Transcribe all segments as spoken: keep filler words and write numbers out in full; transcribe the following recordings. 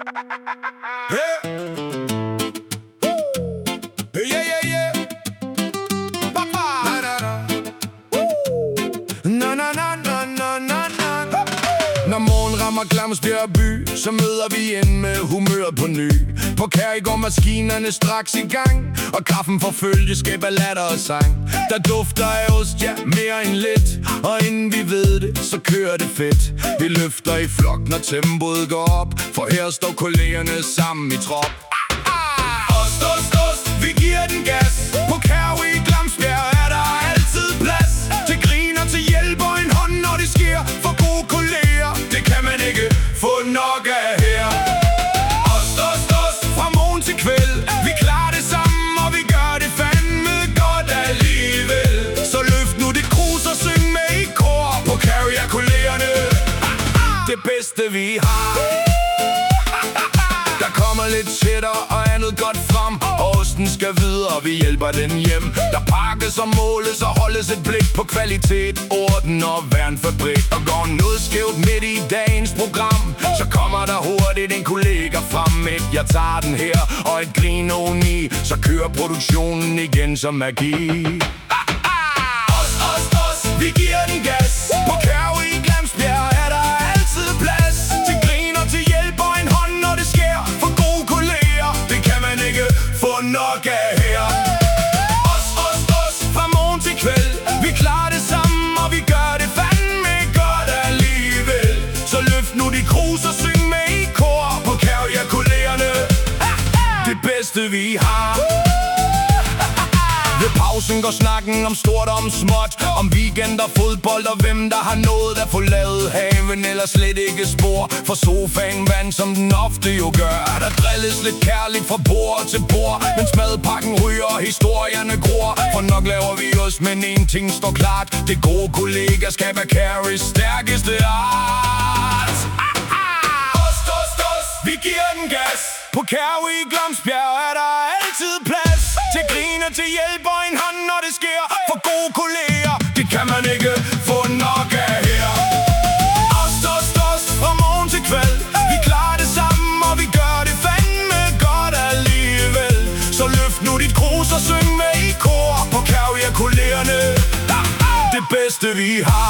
Yeah. Yeah, yeah, yeah. Papa. Na, na, na, na, na, na, na. Når morgen rammer Glamsbjerg by, så møder vi ind med humøret på ny. På Kær går maskinerne straks i gang, og kaffen for følgeskab af latter og sang. Der dufter af ost, ja, mere end lidt, og inden vi ved det, så kører det fedt. Vi løfter i flok, når tempoet går op, for her står kollegerne sammen i trop. Ost, ost, ost, vi giver den gas. På Kær i Glamsbjerg er der altid plads til grin og til hjælp og en hånd, når det sker. For gode kolleger, det kan man ikke få nok af her. Ost, ost, ost, fra morgen til kvæld. Vi klarer det sammen, og vi gør det fandme godt alligevel. Så løft nu dit krus og syng med i kor. På Kær er kollegerne det bedste vi har. Der kommer lidt cheddar og andet godt frem, og osten skal videre, vi hjælper den hjem. Der pakkes og måles og holdes et blik på kvalitet, orden og værnfabrik. Og går noget skævt midt i dagens program, så kommer der hurtigt en kollega frem. Et jeg tager den her, og et grin oveni, så kører produktionen igen som magi. Ost, ost, ost, vi giver den gas. På Kær i Glamsbjerg er der altid plads til grin og til hjælp og en hånd, når det sker. For gode kolleger, det kan man ikke få nok af her. Ost, ost, ost, fra morgen til kvæld. Vi klarer det sammen, og vi gør det fandme godt alligevel. Så løft nu dit krus og syng med i kor. På Kær er kollegerne det bedste vi har. Ved pausen går snakken om stort og om småt, om weekender, fodbold og hvem der har nået at få lavet haven eller slet ikke spor. For sofaen vand, som den ofte jo gør. Der drilles lidt kærligt fra bord til bord, mens madpakken ryger og historierne gror. For nok laver vi os, men en ting står klart: det gode kollegaskab er Kærs stærkeste art. Ost, ost, ost, vi giver den gas. På Kær i Glamsbjerg er der altid plads til grin og til hjælp og en hånd, når det sker. For gode kolleger, det kan man ikke få nok af her. Ost, ost, ost, fra morgen til kvæld. Vi klarer det sammen, og vi gør det fandme godt alligevel. Så løft nu dit krus og syng med i kor. På Kær er kollegerne det bedste vi har.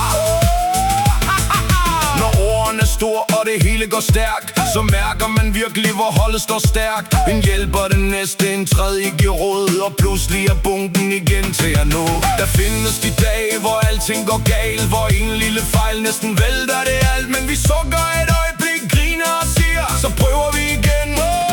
Når ordene er stor og det hele går stærkt, så mærker man virkelig, hvor holdet står stærkt. En hjælper den næste, en tredje giver råd, og pludselig er bunken igen til at nå. Der findes de dage, hvor alting går galt, hvor en lille fejl næsten vælter det alt. Men vi sukker et øjeblik, griner og siger, så prøver vi igen.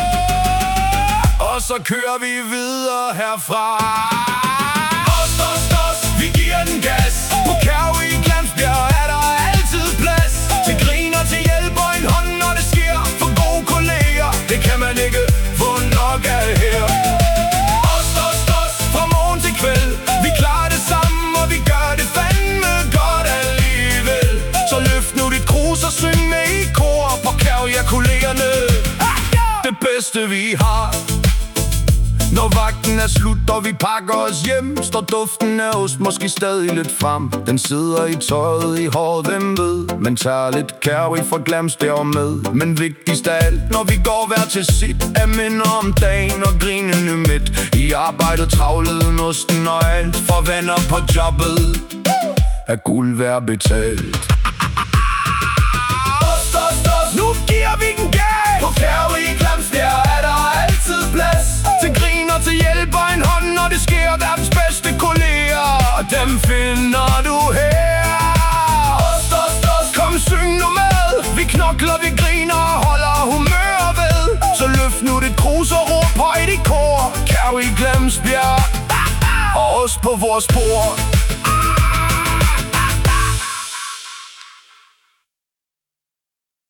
Og så kører vi videre herfra. Ost, ost, ost, vi giver den gas. På Kær i Glamsbjerg er der altid plads til grin og til hjælp og en hånd, når det sker. For gode kolleger, det kan man ikke få nok af her. Ost, ost, ost, fra morgen til kvæld. Vi klarer det sammen, og vi gør det fandme godt alligevel. Så løft nu dit krus og syng med i kor. På Kær er kollegerne det bedste vi har. Når vagten er slut og vi pakker os hjem, står duften af ost måske stadig lidt frem. Den sidder i tøjet, i håret, hvem ved. Men tager lidt Kær fra Glamsbjerg med. Men vigtigst af alt, når vi går hver til sit, er minder om dagen og grinende midt i arbejdet, travleden, osten og alt. For venner på jobbet er guld værd betalt. Ost, ost, ost, nu giver vi den gas. På Kær i Glamsbjerg er der altid plads til grin og til hjælp og en hånd, når det sker. Verdens bedste kolleger, dem finder du her. Ost, ost, ost, kom syng nu med. Vi knokler, vi griner og holder humør ved. Så løft nu dit krus og råb højt i kor. Kær i Glamsbjerg og ost på vores spor.